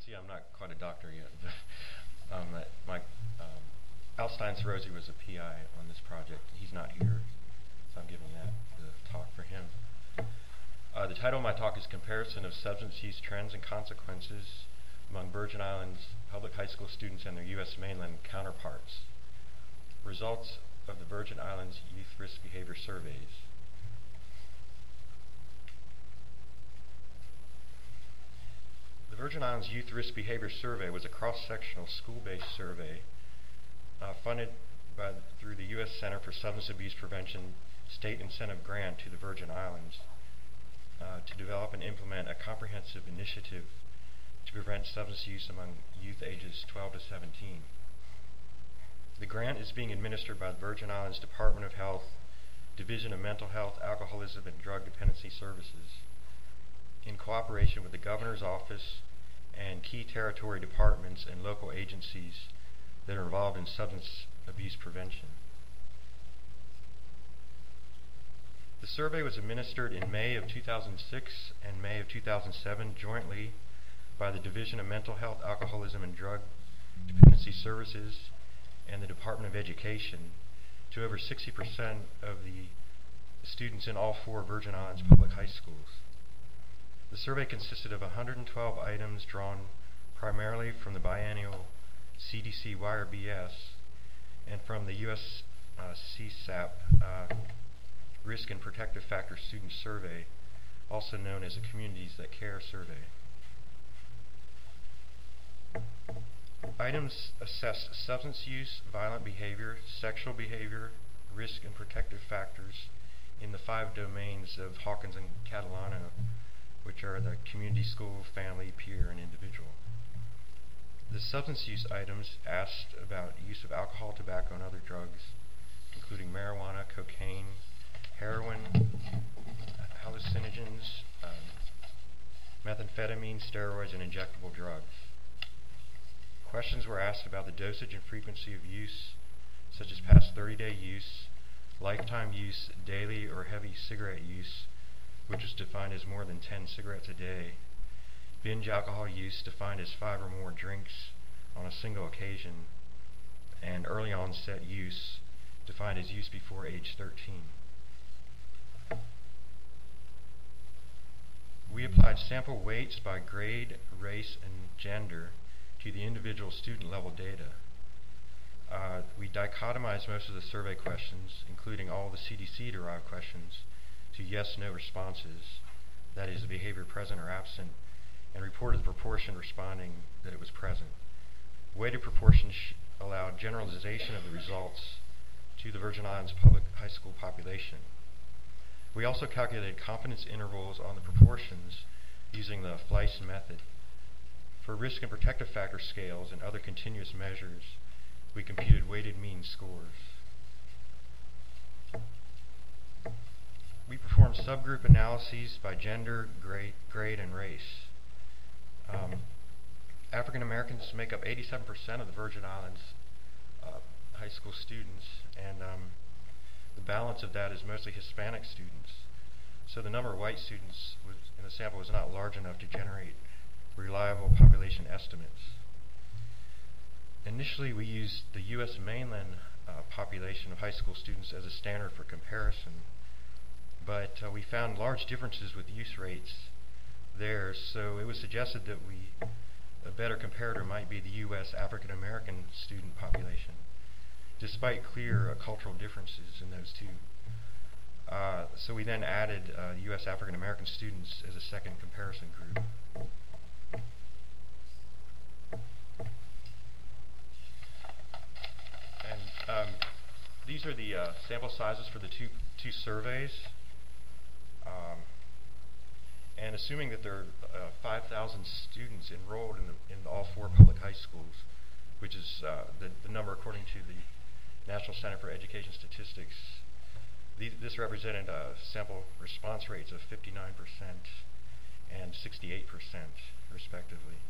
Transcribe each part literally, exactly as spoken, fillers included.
see, I'm not quite a doctor yet. But, um, my um, Al Stein-Serosi was a P I on this project. He's not here, so I'm giving that the talk for him. Uh, the title of my talk is Comparison of Substance Use Trends and Consequences Among Virgin Islands Public High School Students and Their U S Mainland Counterparts. Results of the Virgin Islands Youth Risk Behavior Surveys. The Virgin Islands Youth Risk Behavior Survey was a cross-sectional school-based survey uh, funded by, through the U S Center for Substance Abuse Prevention state incentive grant to the Virgin Islands uh, to develop and implement a comprehensive initiative to prevent substance use among youth ages twelve to seventeen. The grant is being administered by the Virgin Islands Department of Health, Division of Mental Health, Alcoholism, and Drug Dependency Services, in cooperation with the Governor's Office and key territory departments and local agencies that are involved in substance abuse prevention. The survey was administered in May of two thousand six and May of two thousand seven jointly by the Division of Mental Health, Alcoholism, and Drug Dependency Services and the Department of Education to over sixty percent of the students in all four Virgin Islands public high schools. The survey consisted of one hundred twelve items drawn primarily from the biennial C D C Y R B S and from the U S uh, C SAP uh, Risk and Protective Factor Student Survey, also known as the Communities That Care Survey. Items assessed substance use, violent behavior, sexual behavior, risk and protective factors in the five domains of Hawkins and Catalano, which are the community, school, family, peer, and individual. The substance use items asked about use of alcohol, tobacco, and other drugs, including marijuana, cocaine, heroin, hallucinogens, um, methamphetamine, steroids, and injectable drugs. Questions were asked about the dosage and frequency of use, such as past thirty-day use, lifetime use, daily or heavy cigarette use, which is defined as more than ten cigarettes a day, binge alcohol use, defined as five or more drinks on a single occasion, and early onset use, defined as use before age thirteen. We applied sample weights by grade, race, and gender to the individual student level data. Uh, we dichotomized most of the survey questions, including all the C D C-derived questions, to yes-no responses, that is, the behavior present or absent, and reported the proportion responding that it was present. Weighted proportions allowed generalization of the results to the Virgin Islands public high school population. We also calculated confidence intervals on the proportions using the Fleiss method. For risk and protective factor scales and other continuous measures, we computed weighted mean scores. We performed subgroup analyses by gender, grade, grade and race. Um, African Americans make up eighty-seven percent of the Virgin Islands uh, high school students, and um, the balance of that is mostly Hispanic students. So the number of white students was, in the sample was not large enough to generate reliable population estimates. Initially, we used the U S mainland uh, population of high school students as a standard for comparison, but uh, we found large differences with use rates there, so it was suggested that we, a better comparator might be the U S African American student population, despite clear uh, cultural differences in those two. Uh, so we then added uh, U S African American students as a second comparison group. And um, these are the uh, sample sizes for the two two surveys. Um, and assuming that there are uh, five thousand students enrolled in, the, in all four public high schools, which is uh, the, the number according to the National Center for Education Statistics, these, this represented uh, sample response rates of fifty-nine percent and sixty-eight percent, respectively.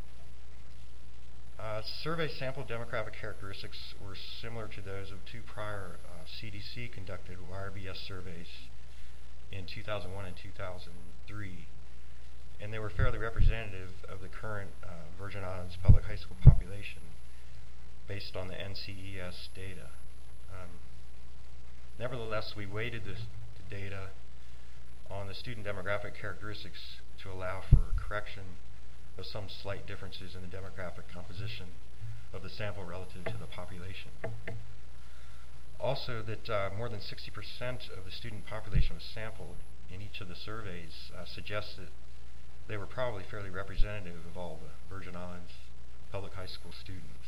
Uh, survey sample demographic characteristics were similar to those of two prior uh, C D C-conducted Y R B S surveys in two thousand one and two thousand three, and they were fairly representative of the current uh, Virgin Virgin Islands public high school population based on the N C E S data. Um, nevertheless, we weighted the, the data on the student demographic characteristics to allow for correction of some slight differences in the demographic composition of the sample relative to the population. Also, that uh, more than sixty percent of the student population was sampled in each of the surveys uh, suggests that they were probably fairly representative of all the Virgin Islands public high school students.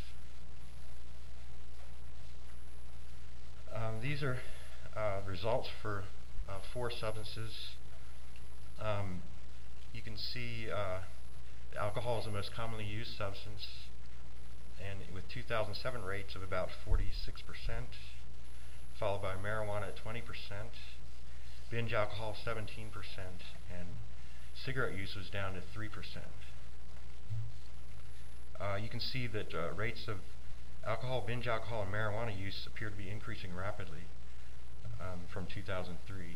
Um, these are uh, results for uh, four substances. Um, you can see uh, alcohol is the most commonly used substance, and with two thousand seven rates of about forty-six percent, followed by marijuana at twenty percent, binge alcohol seventeen percent, and cigarette use was down to three percent. Uh, you can see that uh, rates of alcohol, binge alcohol, and marijuana use appear to be increasing rapidly um, from two thousand three.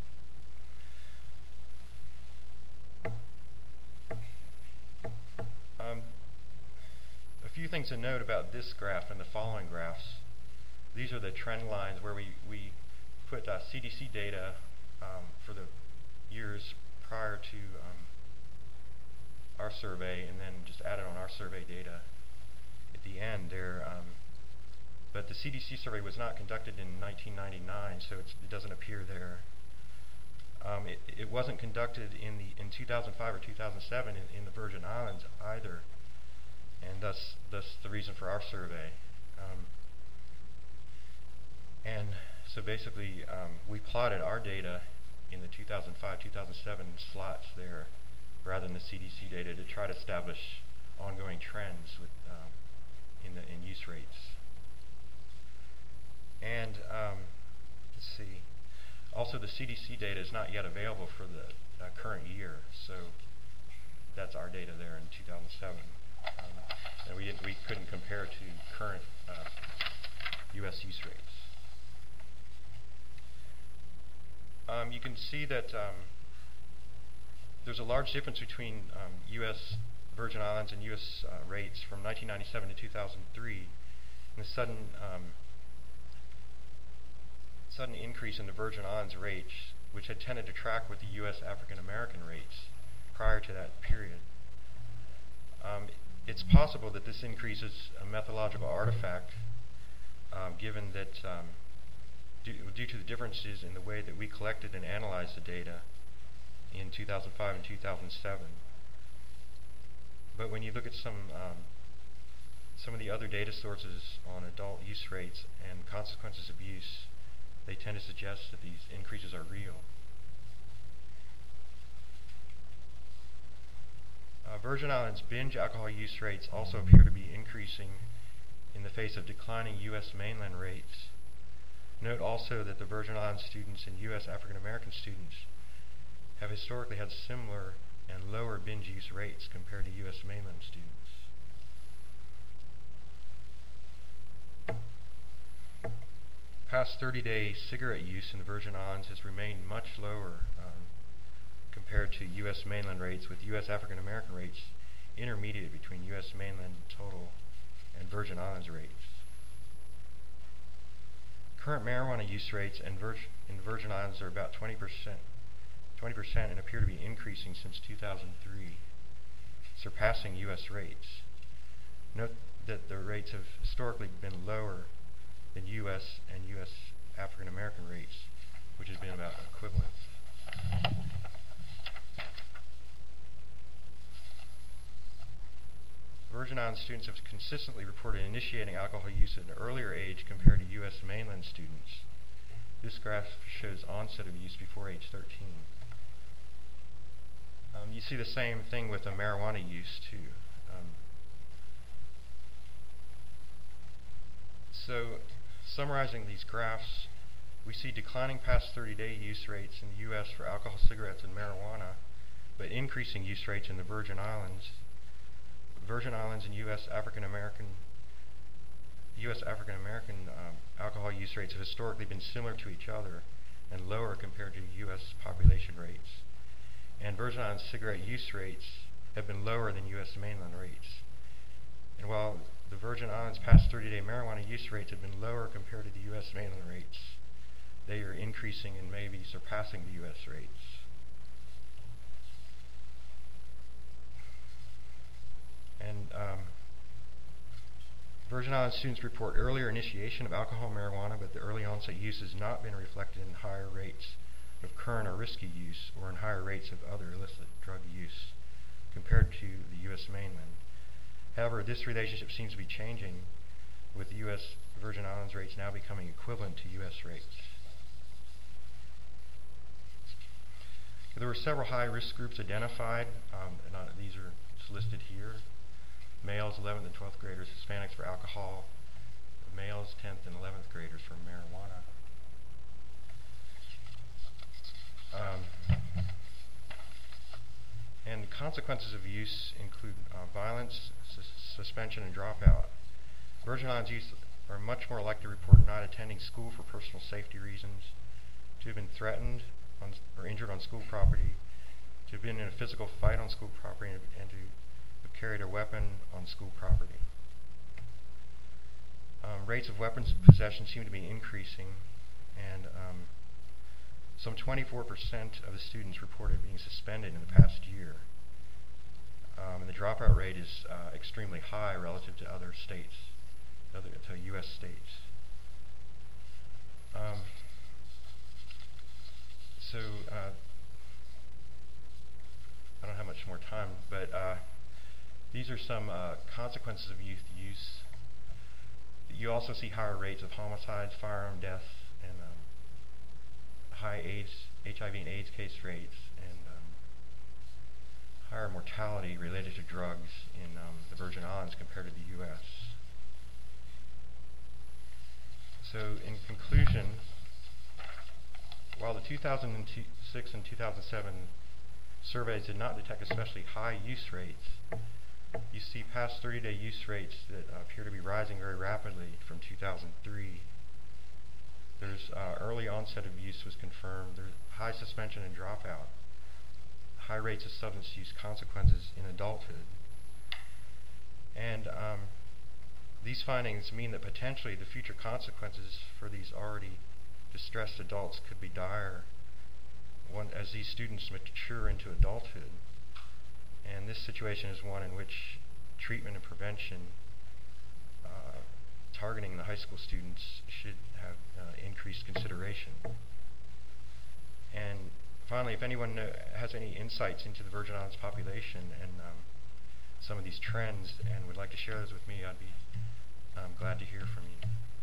Um, a few things to note about this graph and the following graphs. These are the trend lines where we, we put uh, C D C data um, for the years prior to um, our survey, and then just added on our survey data at the end there. Um, but the C D C survey was not conducted in nineteen ninety-nine, so it's, it doesn't appear there. Um, it, it wasn't conducted in the in two thousand five or two thousand seven in, in the Virgin Islands either, and thus thus the reason for our survey. Um, and so basically, um, we plotted our data in the two thousand five two thousand seven slots there, rather than the C D C data, to try to establish ongoing trends with um, in the in use rates. And um, let's see. Also, the C D C data is not yet available for the uh, current year, so that's our data there in two thousand seven, um, and we didn't, we couldn't compare to current uh, U S use rates. Um, you can see that um, there's a large difference between um, U S Virgin Islands and U S uh, rates from nineteen ninety-seven to two thousand three, and the sudden um, sudden increase in the Virgin Islands rates, which had tended to track with the U S African American rates prior to that period. Um, it's possible that this increase is a methodological artifact, um, given that um, due, due to the differences in the way that we collected and analyzed the data in two thousand five and two thousand seven. But when you look at some um, some of the other data sources on adult use rates and consequences of use, they tend to suggest that these increases are real. Uh, Virgin Islands binge alcohol use rates also appear to be increasing in the face of declining U S mainland rates. Note also that the Virgin Islands students and U S African American students have historically had similar and lower binge use rates compared to U S mainland students. Past thirty day cigarette use in the Virgin Islands has remained much lower um, compared to U S mainland rates, with U S African American rates intermediate between U S mainland total and Virgin Islands rates. Current marijuana use rates in, Vir in the Virgin Islands are about twenty percent, twenty percent and appear to be increasing since two thousand three, surpassing U S rates. Note that the rates have historically been lower than U S and U S African American rates, which has been about equivalent. Virgin Islands students have consistently reported initiating alcohol use at an earlier age compared to U S mainland students. This graph shows onset of use before age thirteen. Um, you see the same thing with the marijuana use too. Um, so, summarizing these graphs, we see declining past thirty day use rates in the U S for alcohol, cigarettes, and marijuana, but increasing use rates in the Virgin Islands. Virgin Islands and U S African American U S African American um, alcohol use rates have historically been similar to each other and lower compared to U S population rates. And Virgin Islands cigarette use rates have been lower than U S mainland rates. And while the Virgin Islands' past thirty-day marijuana use rates have been lower compared to the U S mainland rates, they are increasing and maybe surpassing the U S rates. And um, Virgin Islands students report earlier initiation of alcohol and marijuana, but the early onset use has not been reflected in higher rates of current or risky use or in higher rates of other illicit drug use compared to the U S mainland. However, this relationship seems to be changing, with the U S Virgin Islands rates now becoming equivalent to U S rates. There were several high-risk groups identified, um, and uh, these are listed here. Males, eleventh and twelfth graders; Hispanics for alcohol; males, tenth and eleventh graders for marijuana. Um, and the consequences of use include uh, violence, sus suspension, and dropout. Virgin Islands youth are much more likely to report not attending school for personal safety reasons, to have been threatened on or injured on school property, to have been in a physical fight on school property, and, and to have carried a weapon on school property. Um, rates of weapons possession seem to be increasing, and um, some twenty-four percent of the students reported being suspended in the past year. Um, and the dropout rate is uh, extremely high relative to other states, other to U S states. Um, so uh, I don't have much more time, but uh, these are some uh, consequences of youth use. You also see higher rates of homicides, firearm deaths, and um, high AIDS, H I V and AIDS case rates, and um, higher mortality related to drugs in um, the Virgin Islands compared to the U S. So in conclusion, while the two thousand six and two thousand seven surveys did not detect especially high use rates, you see past thirty-day use rates that uh, appear to be rising very rapidly from two thousand three. There's uh, early onset of use was confirmed. There's high suspension and dropout. High rates of substance use consequences in adulthood. And um, these findings mean that potentially the future consequences for these already distressed adults could be dire one, as these students mature into adulthood. And this situation is one in which treatment and prevention uh, targeting the high school students should have uh, increased consideration. And finally, if anyone uh, has any insights into the Virgin Islands population and um, some of these trends and would like to share those with me, I'd be um, glad to hear from you.